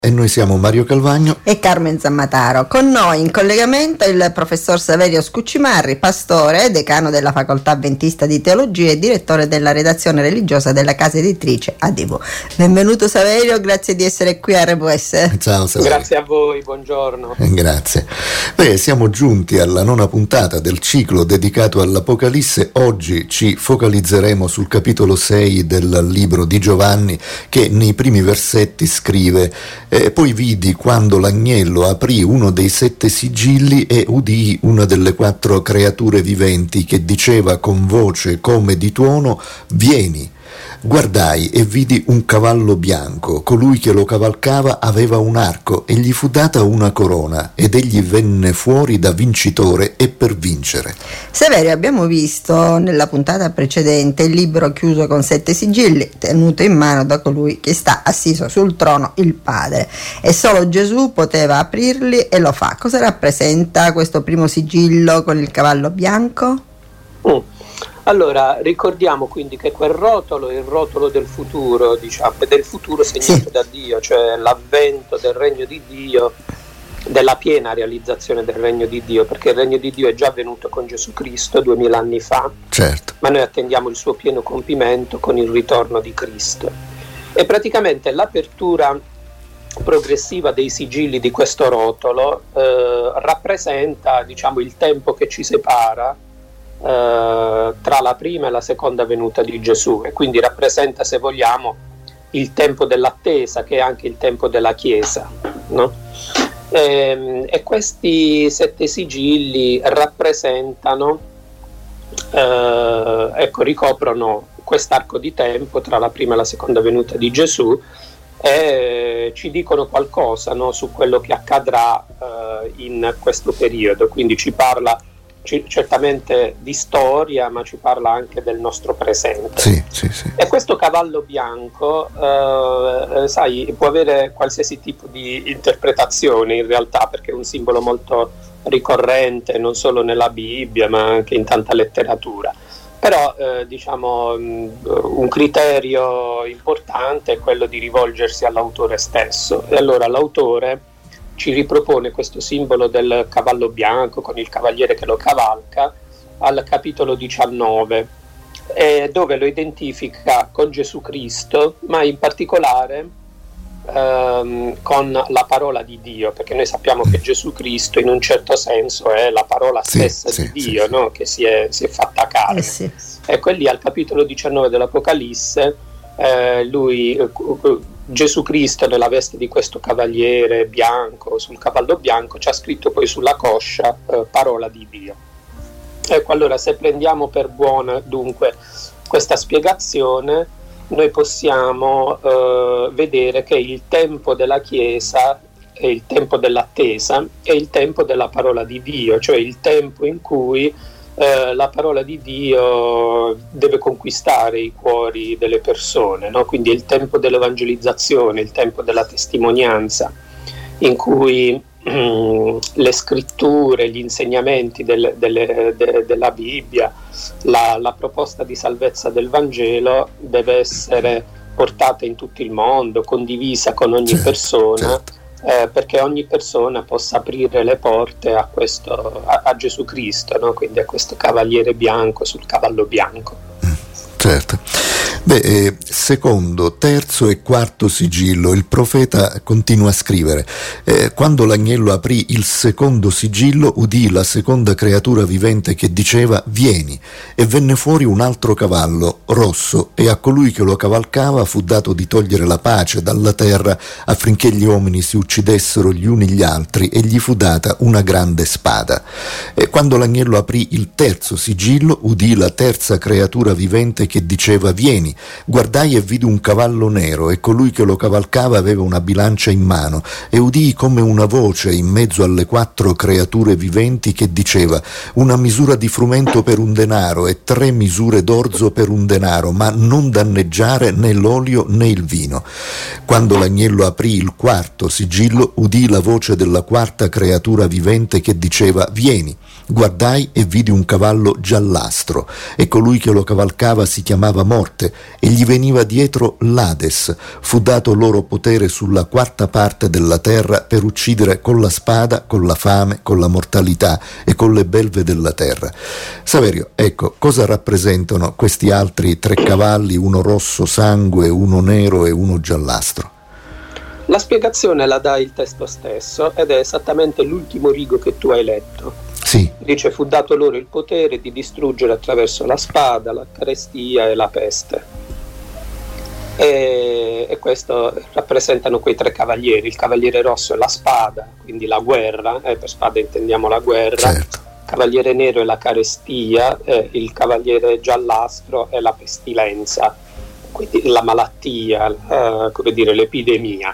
E noi siamo Mario Calvagno e Carmen Zammataro. Con noi in collegamento il professor Saverio Scuccimarri, pastore, decano della Facoltà Adventista di Teologia e direttore della redazione religiosa della casa editrice ADV. Benvenuto Saverio, grazie di essere qui a RWS. Ciao Saverio. Grazie a voi, buongiorno. Grazie. Siamo giunti alla 9ª puntata del ciclo dedicato all'Apocalisse. Oggi ci focalizzeremo sul capitolo 6 del libro di Giovanni, che nei primi versetti scrive: poi vidi quando l'agnello aprì uno dei 7 sigilli e udii una delle 4 creature viventi che diceva con voce come di tuono: vieni. Guardai e vidi un cavallo bianco, colui che lo cavalcava aveva un arco e gli fu data una corona, ed egli venne fuori da vincitore e per vincere. Saverio, abbiamo visto nella puntata precedente il libro chiuso con 7 sigilli, tenuto in mano da colui che sta assiso sul trono, il Padre, e solo Gesù poteva aprirli e lo fa. Cosa rappresenta questo primo sigillo con il cavallo bianco? Allora, ricordiamo quindi che quel rotolo è il rotolo del futuro, diciamo, del futuro segnato da Dio, cioè l'avvento del regno di Dio, della piena realizzazione del regno di Dio, perché il regno di Dio è già avvenuto con Gesù Cristo 2000 anni fa, certo, ma noi attendiamo il suo pieno compimento con il ritorno di Cristo. E praticamente l'apertura progressiva dei sigilli di questo rotolo rappresenta, diciamo, il tempo che ci separa tra la prima e la seconda venuta di Gesù, e quindi rappresenta, se vogliamo, il tempo dell'attesa, che è anche il tempo della Chiesa, no? E questi 7 sigilli rappresentano, ricoprono quest'arco di tempo tra la prima e la seconda venuta di Gesù, e ci dicono qualcosa, no, su quello che accadrà in questo periodo. Quindi ci parla certamente di storia, ma ci parla anche del nostro presente. Sì. E questo cavallo bianco, sai, può avere qualsiasi tipo di interpretazione in realtà, perché è un simbolo molto ricorrente non solo nella Bibbia ma anche in tanta letteratura. Però diciamo un criterio importante è quello di rivolgersi all'autore stesso, e allora l'autore ci ripropone questo simbolo del cavallo bianco con il cavaliere che lo cavalca al capitolo 19, dove lo identifica con Gesù Cristo, ma in particolare con la parola di Dio, perché noi sappiamo che Gesù Cristo in un certo senso è la parola stessa di Dio, no? Che si è fatta carne. Ecco, lì al capitolo 19 dell'Apocalisse Gesù Cristo, nella veste di questo cavaliere bianco sul cavallo bianco, ci ha scritto poi sulla coscia parola di Dio. Ecco, allora, se prendiamo per buona dunque questa spiegazione, noi possiamo vedere che il tempo della Chiesa è il tempo dell'attesa, è il tempo della parola di Dio, cioè il tempo in cui la parola di Dio deve conquistare i cuori delle persone, no? Quindi è il tempo dell'evangelizzazione, il tempo della testimonianza, in cui le scritture, gli insegnamenti della Bibbia, la proposta di salvezza del Vangelo deve essere portata in tutto il mondo, condivisa con ogni persona. Perché ogni persona possa aprire le porte a Gesù Cristo, no? Quindi a questo cavaliere bianco sul cavallo bianco. Certo. Secondo, terzo e quarto sigillo, il profeta continua a scrivere: quando l'agnello aprì il secondo sigillo, udì la seconda creatura vivente che diceva: vieni. E venne fuori un altro cavallo rosso, e a colui che lo cavalcava fu dato di togliere la pace dalla terra, affinché gli uomini si uccidessero gli uni gli altri, e gli fu data una grande spada. E quando l'agnello aprì il terzo sigillo, udì la terza creatura vivente che diceva: vieni. Guardai e vidi un cavallo nero, e colui che lo cavalcava aveva una bilancia in mano, e udii come una voce in mezzo alle 4 creature viventi che diceva: una misura di frumento per un denaro e 3 misure d'orzo per un denaro, ma non danneggiare né l'olio né il vino. Quando l'agnello aprì il quarto sigillo, udii la voce della 4ª creatura vivente che diceva: vieni. Guardai e vidi un cavallo giallastro, e colui che lo cavalcava si chiamava Morte, e gli veniva dietro l'Ades. Fu dato loro potere sulla quarta parte della terra per uccidere con la spada, con la fame, con la mortalità e con le belve della terra. Saverio, ecco, cosa rappresentano questi altri 3 cavalli, uno rosso sangue, uno nero e uno giallastro? La spiegazione la dà il testo stesso ed è esattamente l'ultimo rigo che tu hai letto. Sì. Dice: fu dato loro il potere di distruggere attraverso la spada, la carestia e la peste. E questo rappresentano quei 3 cavalieri. Il cavaliere rosso è la spada, quindi la guerra, per spada intendiamo la guerra. Certo. Il cavaliere nero è la carestia, il cavaliere giallastro è la pestilenza, quindi la malattia, come dire, l'epidemia.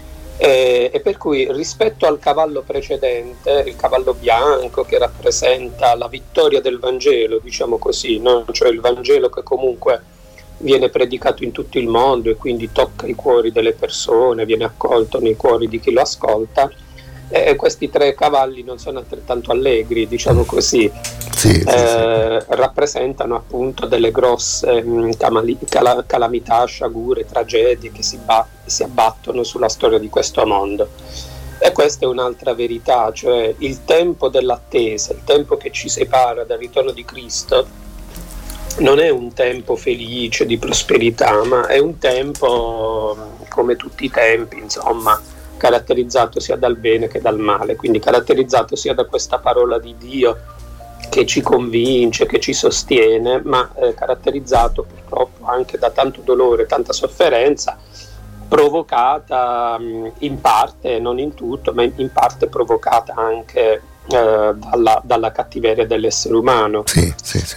E per cui rispetto al cavallo precedente, il cavallo bianco che rappresenta la vittoria del Vangelo, diciamo così, no? Cioè il Vangelo che comunque viene predicato in tutto il mondo e quindi tocca i cuori delle persone, viene accolto nei cuori di chi lo ascolta, e questi 3 cavalli non sono altrettanto allegri, diciamo così. Sì. Rappresentano appunto delle grosse calamità, sciagure, tragedie che si abbattono sulla storia di questo mondo. E questa è un'altra verità, cioè il tempo dell'attesa, il tempo che ci separa dal ritorno di Cristo non è un tempo felice di prosperità, ma è un tempo come tutti i tempi, insomma, caratterizzato sia dal bene che dal male, quindi caratterizzato sia da questa parola di Dio che ci convince, che ci sostiene, ma caratterizzato purtroppo anche da tanto dolore, tanta sofferenza, provocata in parte, non in tutto, ma in parte provocata anche dalla cattiveria dell'essere umano. Sì.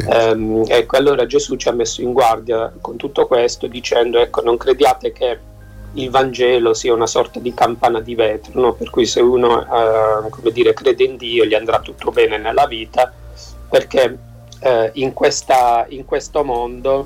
Ecco, allora Gesù ci ha messo in guardia con tutto questo, dicendo: ecco, non crediate che il Vangelo sia una sorta di campana di vetro, no? Per cui se uno crede in Dio gli andrà tutto bene nella vita, perché in questo mondo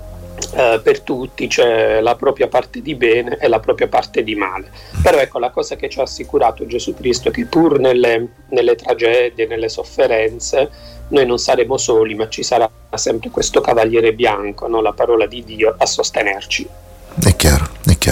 per tutti c'è la propria parte di bene e la propria parte di male. Però ecco, la cosa che ci ha assicurato Gesù Cristo è che pur nelle tragedie, nelle sofferenze, noi non saremo soli, ma ci sarà sempre questo cavaliere bianco, no? La parola di Dio a sostenerci. È chiaro.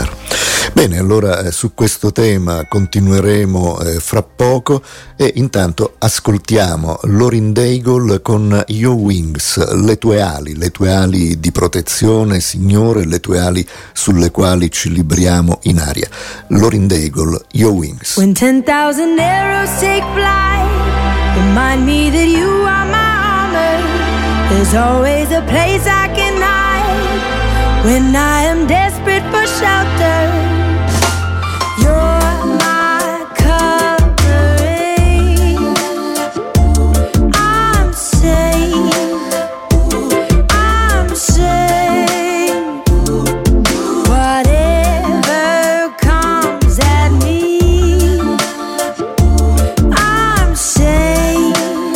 Bene, allora su questo tema continueremo fra poco, e intanto ascoltiamo Lorin Daigle con Your Wings, le tue ali di protezione, Signore, le tue ali sulle quali ci libriamo in aria. Lorin Daigle, Your Wings. When 10,000 arrows take flight, remind me that you are my armor. There's always a place I can hide when I am desperate for shelter. You're my covering. I'm safe. I'm safe. Whatever comes at me, I'm safe.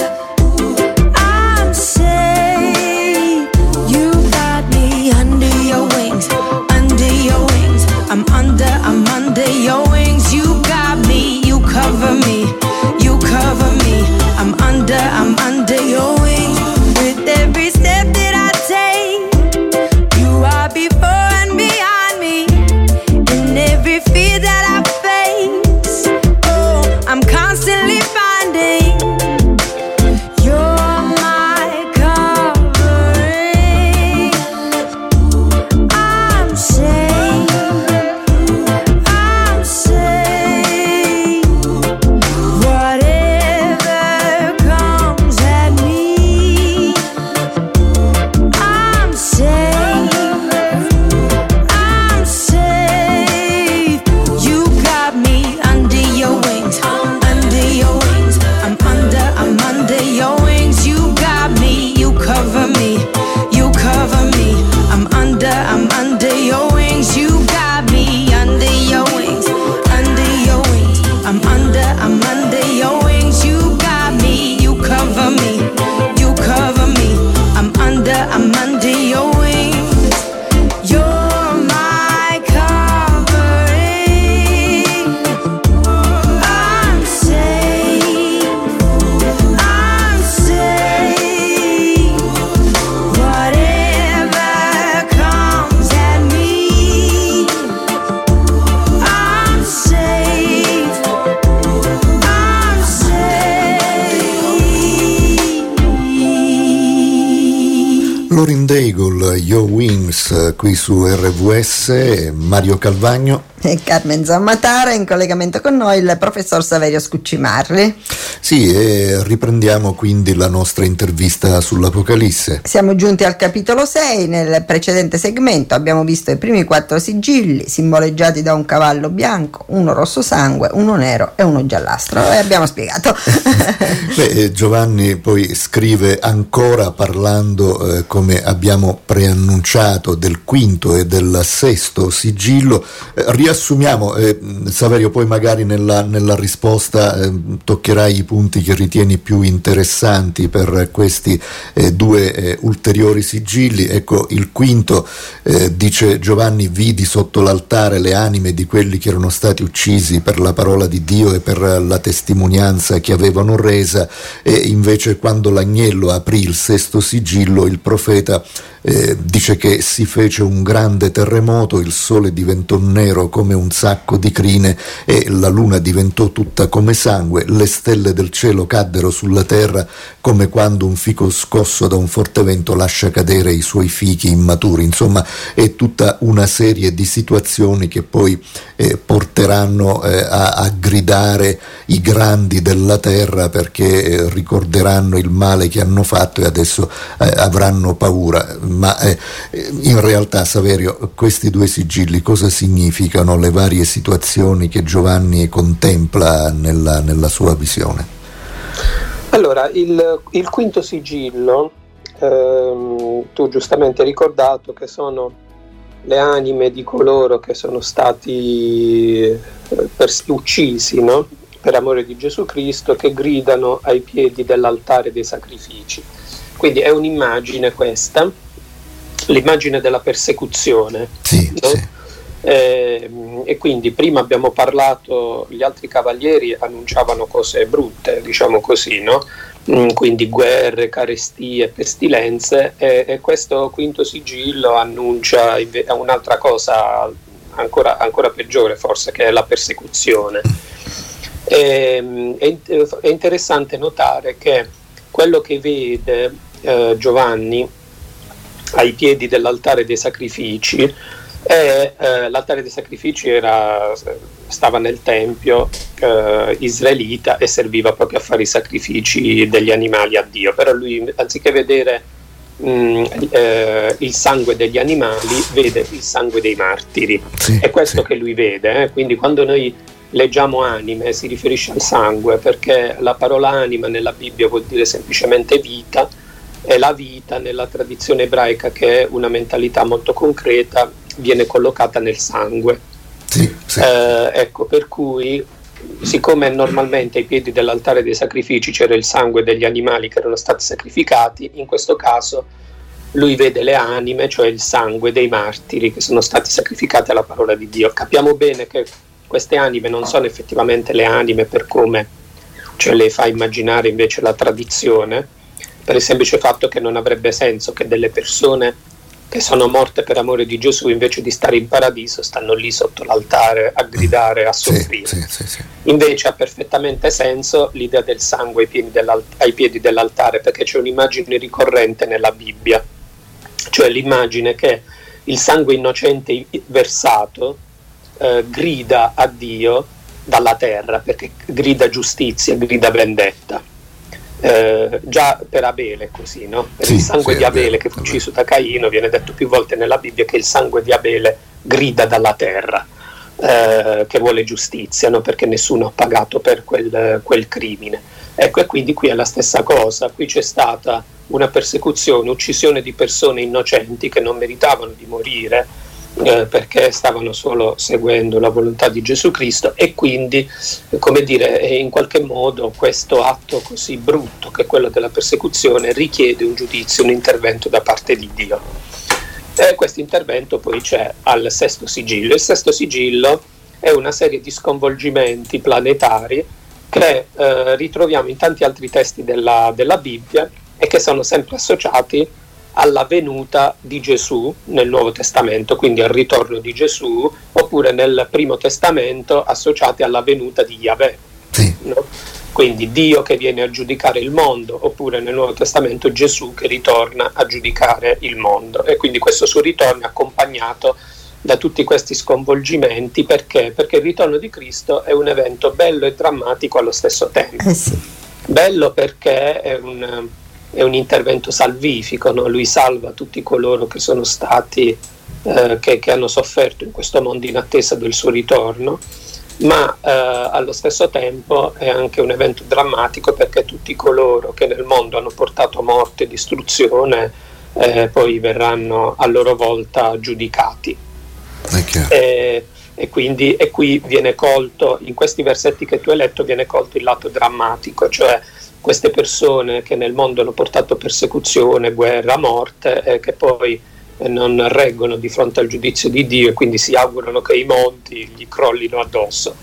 I'm safe. You got me under your wings. I'm under your wings. You got me, you cover me, you cover me. I'm under your wings. With every step that I take, you are before and behind me. In every fear that I face, oh, I'm constantly finding you're my covering. I'm safe. Whatever comes at me, Lorin Daigle, Your Wings, qui su RVS, Mario Calvagno e Carmen Zammatara, in collegamento con noi il professor Saverio Scuccimarri. Sì, e riprendiamo quindi la nostra intervista sull'Apocalisse. Siamo giunti al capitolo 6, nel precedente segmento abbiamo visto i primi 4 sigilli simboleggiati da un cavallo bianco, uno rosso sangue, uno nero e uno giallastro, e abbiamo spiegato. Giovanni poi scrive ancora parlando, come abbiamo preannunciato, del quinto e del sesto sigillo. Riassumiamo, Saverio, poi magari nella risposta toccherai i punti che ritieni più interessanti per questi due ulteriori sigilli. Ecco, il quinto, dice Giovanni: vidi sotto l'altare le anime di quelli che erano stati uccisi per la parola di Dio e per la testimonianza che avevano resa. E invece quando l'agnello aprì il sesto sigillo, il profeta dice che si fece un grande terremoto, il sole diventò nero come un sacco di crine e la luna diventò tutta come sangue, le stelle del cielo caddero sulla terra come quando un fico scosso da un forte vento lascia cadere i suoi fichi immaturi. Insomma, è tutta una serie di situazioni che poi porteranno a gridare i grandi della terra, perché ricorderanno il male che hanno fatto e adesso avranno paura. Ma in realtà, Saverio, questi due sigilli cosa significano, le varie situazioni che Giovanni contempla nella sua visione? Allora, il quinto sigillo, tu giustamente hai ricordato che sono le anime di coloro che sono stati uccisi, no? Per amore di Gesù Cristo, che gridano ai piedi dell'altare dei sacrifici. Quindi è un'immagine questa, l'immagine della persecuzione. Sì, no? Sì. E quindi prima abbiamo parlato, gli altri cavalieri annunciavano cose brutte, diciamo così, no? Quindi guerre, carestie, pestilenze, e questo quinto sigillo annuncia un'altra cosa ancora peggiore, forse, che è la persecuzione. È interessante notare che quello che vede Giovanni ai piedi dell'altare dei sacrifici l'altare dei sacrifici stava nel tempio israelita e serviva proprio a fare i sacrifici degli animali a Dio, però lui, anziché vedere il sangue degli animali, vede il sangue dei martiri. Sì, è questo sì. che lui vede, quindi quando noi leggiamo anime si riferisce al sangue, perché la parola anima nella Bibbia vuol dire semplicemente vita, e la vita nella tradizione ebraica, che è una mentalità molto concreta, viene collocata nel sangue. Sì, sì. Ecco, per cui, siccome normalmente ai piedi dell'altare dei sacrifici c'era il sangue degli animali che erano stati sacrificati, in questo caso lui vede le anime, cioè il sangue dei martiri che sono stati sacrificati alla parola di Dio. Capiamo bene che queste anime non sono effettivamente le anime per come ce le fa immaginare invece la tradizione, per il semplice fatto che non avrebbe senso che delle persone che sono morte per amore di Gesù, invece di stare in paradiso, stanno lì sotto l'altare a gridare, a soffrire. Sì. Invece ha perfettamente senso l'idea del sangue ai piedi dell'altare, perché c'è un'immagine ricorrente nella Bibbia, cioè l'immagine che il sangue innocente versato grida a Dio dalla terra, perché grida giustizia, grida vendetta. Già per Abele è così, no? Per il sangue di Abele che fu ucciso da Caino, viene detto più volte nella Bibbia che il sangue di Abele grida dalla terra, che vuole giustizia, no? Perché nessuno ha pagato per quel crimine. Ecco, e quindi qui è la stessa cosa. Qui c'è stata una persecuzione, uccisione di persone innocenti che non meritavano di morire, perché stavano solo seguendo la volontà di Gesù Cristo, e quindi, come dire, in qualche modo questo atto così brutto che è quello della persecuzione richiede un giudizio, un intervento da parte di Dio. E questo intervento poi c'è al sesto sigillo. Il sesto sigillo è una serie di sconvolgimenti planetari che ritroviamo in tanti altri testi della Bibbia e che sono sempre associati alla venuta di Gesù nel Nuovo Testamento, quindi al ritorno di Gesù, oppure nel Primo Testamento associati alla venuta di Yahweh. Sì. No? Quindi Dio che viene a giudicare il mondo, oppure nel Nuovo Testamento Gesù che ritorna a giudicare il mondo, e quindi questo suo ritorno è accompagnato da tutti questi sconvolgimenti. Perché? Perché il ritorno di Cristo è un evento bello e drammatico allo stesso tempo. Sì. Bello perché è un intervento salvifico, no? Lui salva tutti coloro che sono stati che hanno sofferto in questo mondo in attesa del suo ritorno, ma allo stesso tempo è anche un evento drammatico perché tutti coloro che nel mondo hanno portato morte e distruzione poi verranno a loro volta giudicati. E quindi qui viene colto, in questi versetti che tu hai letto, viene colto il lato drammatico, cioè queste persone che nel mondo hanno portato persecuzione, guerra, morte, che poi non reggono di fronte al giudizio di Dio e quindi si augurano che i monti gli crollino addosso.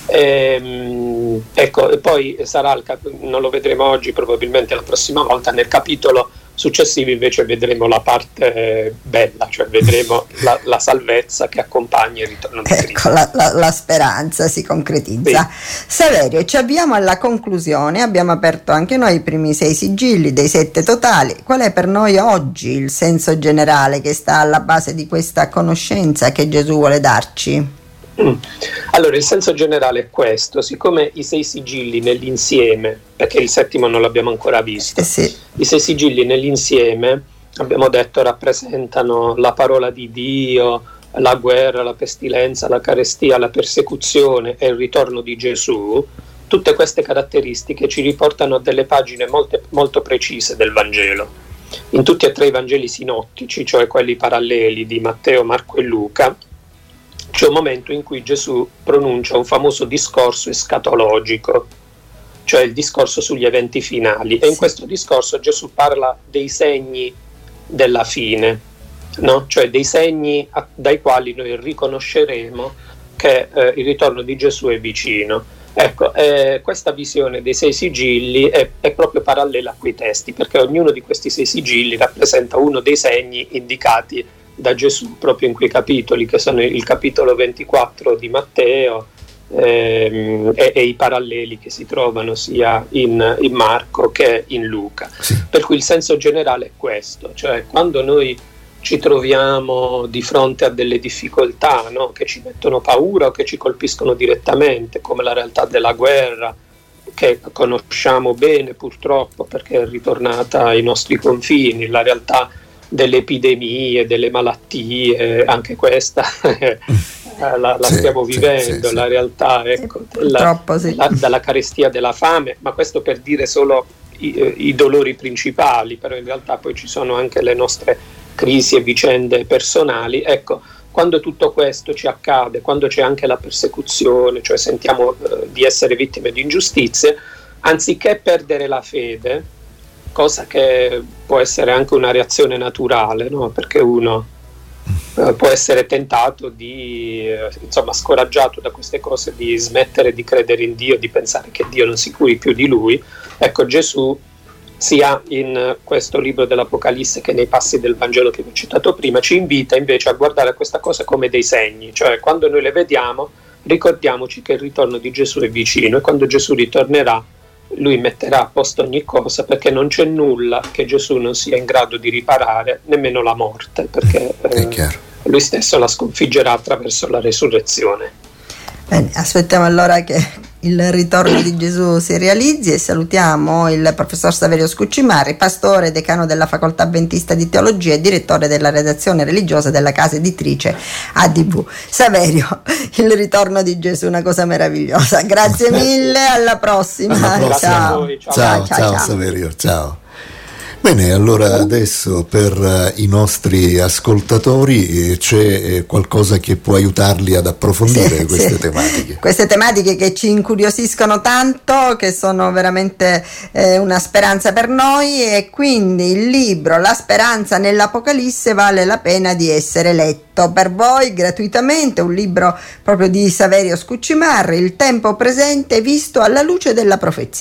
Ecco, e poi sarà non lo vedremo oggi, probabilmente la prossima volta. Nel capitolo successivo invece vedremo la parte bella, cioè vedremo la salvezza che accompagna il ritorno di Cristo. Ecco, la speranza si concretizza. Sì. Saverio, ci avviamo alla conclusione, abbiamo aperto anche noi i primi 6 sigilli dei 7 totali. Qual è per noi oggi il senso generale che sta alla base di questa conoscenza che Gesù vuole darci? Allora, il senso generale è questo: siccome i 6 sigilli nell'insieme, perché il 7° non l'abbiamo ancora visto, sì. I 6 sigilli nell'insieme, abbiamo detto, rappresentano la parola di Dio, la guerra, la pestilenza, la carestia, la persecuzione e il ritorno di Gesù. Tutte queste caratteristiche ci riportano a delle pagine molto precise del Vangelo. In tutti e 3 i Vangeli sinottici, cioè quelli paralleli di Matteo, Marco e Luca, c'è un momento in cui Gesù pronuncia un famoso discorso escatologico, cioè il discorso sugli eventi finali, e in questo discorso Gesù parla dei segni della fine, no? Cioè dei segni dai quali noi riconosceremo che il ritorno di Gesù è vicino. Ecco, questa visione dei 6 sigilli è proprio parallela a quei testi, perché ognuno di questi 6 sigilli rappresenta uno dei segni indicati da Gesù proprio in quei capitoli, che sono il capitolo 24 di Matteo e i paralleli che si trovano sia in Marco che in Luca. Sì. Per cui il senso generale è questo, cioè quando noi ci troviamo di fronte a delle difficoltà, no, che ci mettono paura o che ci colpiscono direttamente, come la realtà della guerra, che conosciamo bene purtroppo perché è ritornata ai nostri confini, la realtà delle epidemie, delle malattie, anche questa la stiamo vivendo, sì. La realtà, ecco, dalla carestia della fame, ma questo per dire solo i dolori principali, però in realtà poi ci sono anche le nostre crisi e vicende personali. Ecco, quando tutto questo ci accade, quando c'è anche la persecuzione, cioè sentiamo di essere vittime di ingiustizie, anziché perdere la fede, cosa che può essere anche una reazione naturale, no? Perché uno può essere tentato di, scoraggiato da queste cose, di smettere di credere in Dio, di pensare che Dio non si curi più di lui. Ecco, Gesù, sia in questo libro dell'Apocalisse che nei passi del Vangelo che vi ho citato prima, ci invita invece a guardare questa cosa come dei segni, cioè quando noi le vediamo ricordiamoci che il ritorno di Gesù è vicino, e quando Gesù ritornerà lui metterà a posto ogni cosa, perché non c'è nulla che Gesù non sia in grado di riparare, nemmeno la morte, perché lui stesso la sconfiggerà attraverso la resurrezione. Bene, aspettiamo allora che il ritorno di Gesù si realizzi, e salutiamo il professor Saverio Scuccimarri, pastore, decano della Facoltà Adventista di Teologia e direttore della redazione religiosa della casa editrice ADV. Saverio, il ritorno di Gesù è una cosa meravigliosa. Grazie mille, alla prossima. Ciao. Ciao Saverio, ciao. Bene, allora adesso per i nostri ascoltatori c'è qualcosa che può aiutarli ad approfondire queste tematiche. Queste tematiche che ci incuriosiscono tanto, che sono veramente una speranza per noi, e quindi il libro La speranza nell'Apocalisse vale la pena di essere letto per voi gratuitamente, un libro proprio di Saverio Scuccimarri, Il tempo presente visto alla luce della profezia.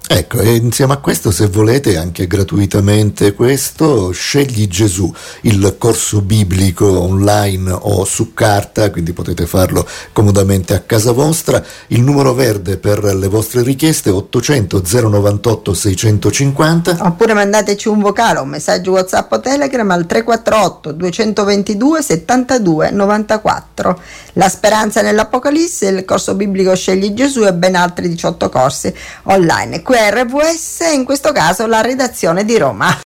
Ecco, e insieme a questo, se volete anche gratuitamente questo, Scegli Gesù, il corso biblico online o su carta, quindi potete farlo comodamente a casa vostra. Il numero verde per le vostre richieste 800 098 650, oppure mandateci un vocale o un messaggio WhatsApp o Telegram al 348 222 72 94. La speranza nell'Apocalisse, il corso biblico Scegli Gesù e ben altri 18 corsi online. Qui è RVS, in questo caso la redazione di Roma.